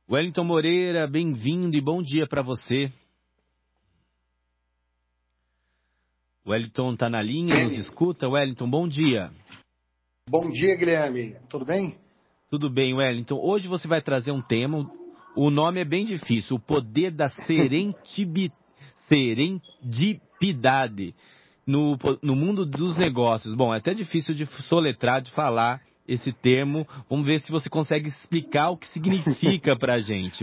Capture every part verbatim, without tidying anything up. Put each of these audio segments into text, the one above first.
Wellington Moreira, bem-vindo e bom dia para você. Wellington está na linha, nos escuta. Wellington, bom dia. Bom dia, Guilherme. Tudo bem? Tudo bem, Wellington. Hoje você vai trazer um tema, o nome é bem difícil, o poder da serentibi- serendipidade no, no mundo dos negócios. Bom, é até difícil de soletrar, de falar esse termo. Vamos ver se você consegue explicar o que significa para a gente.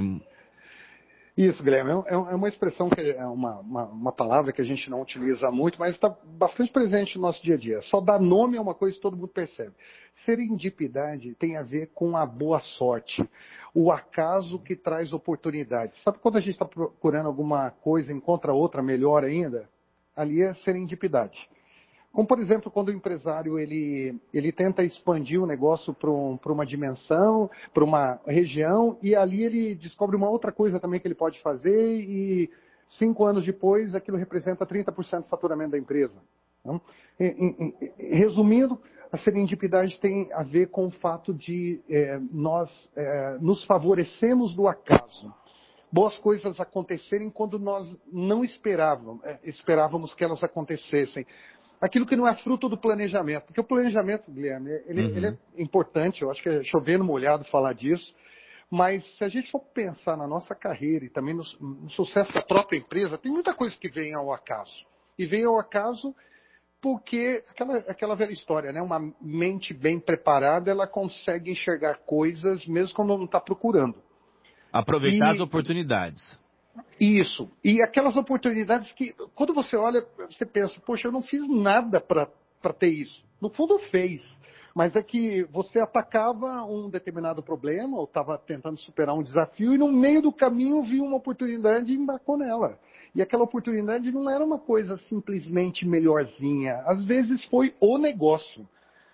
Isso, Guilherme. É é uma expressão, que é uma, uma, uma palavra que a gente não utiliza muito, mas está bastante presente no nosso dia a dia. Só dar nome é uma coisa que todo mundo percebe. Serendipidade tem a ver com a boa sorte, o acaso que traz oportunidades. Sabe quando a gente está procurando alguma coisa e encontra outra melhor ainda? Ali é serendipidade. Como, por exemplo, quando o empresário ele, ele tenta expandir o negócio para um, uma dimensão, para uma região, e ali ele descobre uma outra coisa também que ele pode fazer, e cinco anos depois aquilo representa trinta por cento do faturamento da empresa. Então, em, em, resumindo, a serendipidade tem a ver com o fato de é, nós é, nos favorecemos do acaso. Boas coisas acontecerem quando nós não esperávamos, é, esperávamos que elas acontecessem. Aquilo que não é fruto do planejamento. Porque o planejamento, Guilherme, ele, uhum. ele é importante, eu acho que é chovendo molhado falar disso, mas se a gente for pensar na nossa carreira e também no, no sucesso da própria empresa, tem muita coisa que vem ao acaso. E vem ao acaso porque, aquela, aquela velha história, né? Uma mente bem preparada, ela consegue enxergar coisas mesmo quando não está procurando. Aproveitar e, as oportunidades. Isso. E aquelas oportunidades que, quando você olha, você pensa, poxa, eu não fiz nada para ter isso. No fundo, fez. Mas é que você atacava um determinado problema, ou estava tentando superar um desafio, e no meio do caminho viu uma oportunidade e embarcou nela. E aquela oportunidade não era uma coisa simplesmente melhorzinha. Às vezes foi o negócio.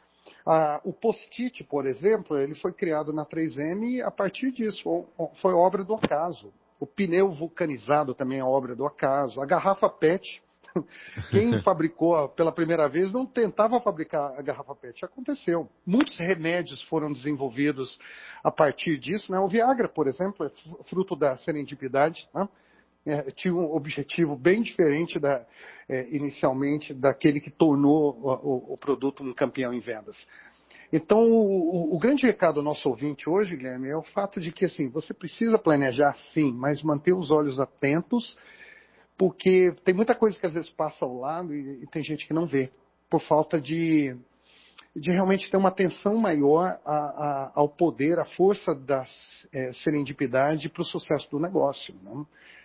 Ah, o post-it, por exemplo, ele foi criado na três M a partir disso. Foi obra do acaso. O pneu vulcanizado também é obra do acaso. A garrafa P E T, quem fabricou pela primeira vez não tentava fabricar a garrafa P E T. Aconteceu. Muitos remédios foram desenvolvidos a partir disso. Né? O Viagra, por exemplo, é fruto da serendipidade. Né? É, tinha um objetivo bem diferente da, é, inicialmente daquele que tornou o, o, o produto um campeão em vendas. Então, o, o grande recado do nosso ouvinte hoje, Guilherme, é o fato de que assim, você precisa planejar sim, mas manter os olhos atentos, porque tem muita coisa que às vezes passa ao lado e, e tem gente que não vê, por falta de, de realmente ter uma atenção maior a, a, ao poder, à força da é, serendipidade para o sucesso do negócio. Né?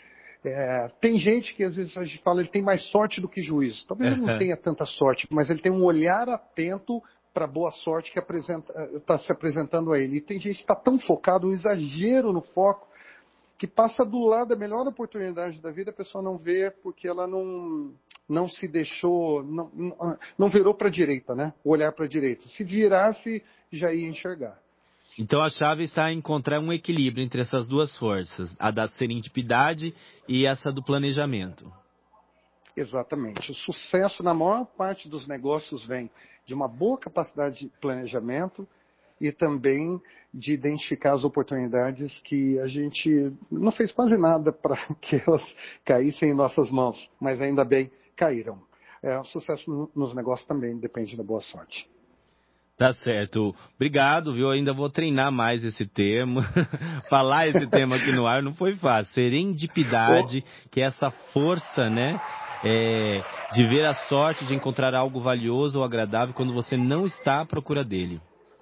É, tem gente que às vezes a gente fala ele tem mais sorte do que juízo. Talvez ele não tenha tanta sorte, mas ele tem um olhar atento para a boa sorte que está se apresentando a ele. E tem gente que está tão focado, um exagero no foco, que passa do lado da melhor oportunidade da vida, a pessoa não vê porque ela não, não se deixou, não, não, não virou para a direita, né? Olhar para a direita. Se virasse, já ia enxergar. Então a chave está em encontrar um equilíbrio entre essas duas forças, a da serendipidade e essa do planejamento. Exatamente. O sucesso na maior parte dos negócios vem de uma boa capacidade de planejamento e também de identificar as oportunidades que a gente não fez quase nada para que elas caíssem em nossas mãos, mas ainda bem caíram. É, o sucesso nos negócios também depende da boa sorte. Tá certo. Obrigado, viu? Eu ainda vou treinar mais esse termo. Falar esse tema aqui no ar não foi fácil. Serendipidade, que é essa força, né? É, de ver a sorte de encontrar algo valioso ou agradável quando você não está à procura dele.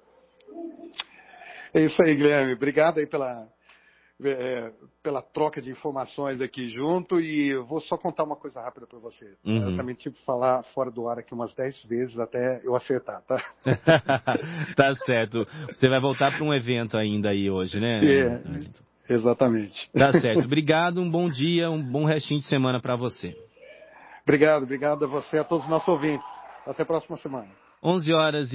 É isso aí, Guilherme. Obrigado aí pela, é, pela troca de informações aqui junto, e eu vou só contar uma coisa rápida para você. Uhum. Eu também tive que falar fora do ar aqui umas dez vezes até eu acertar, tá? Tá certo. Você vai voltar para um evento ainda aí hoje, né? É, exatamente. Tá certo. Obrigado, um bom dia, um bom restinho de semana para você. Obrigado, obrigado a você, a todos os nossos ouvintes. Até a próxima semana. onze horas e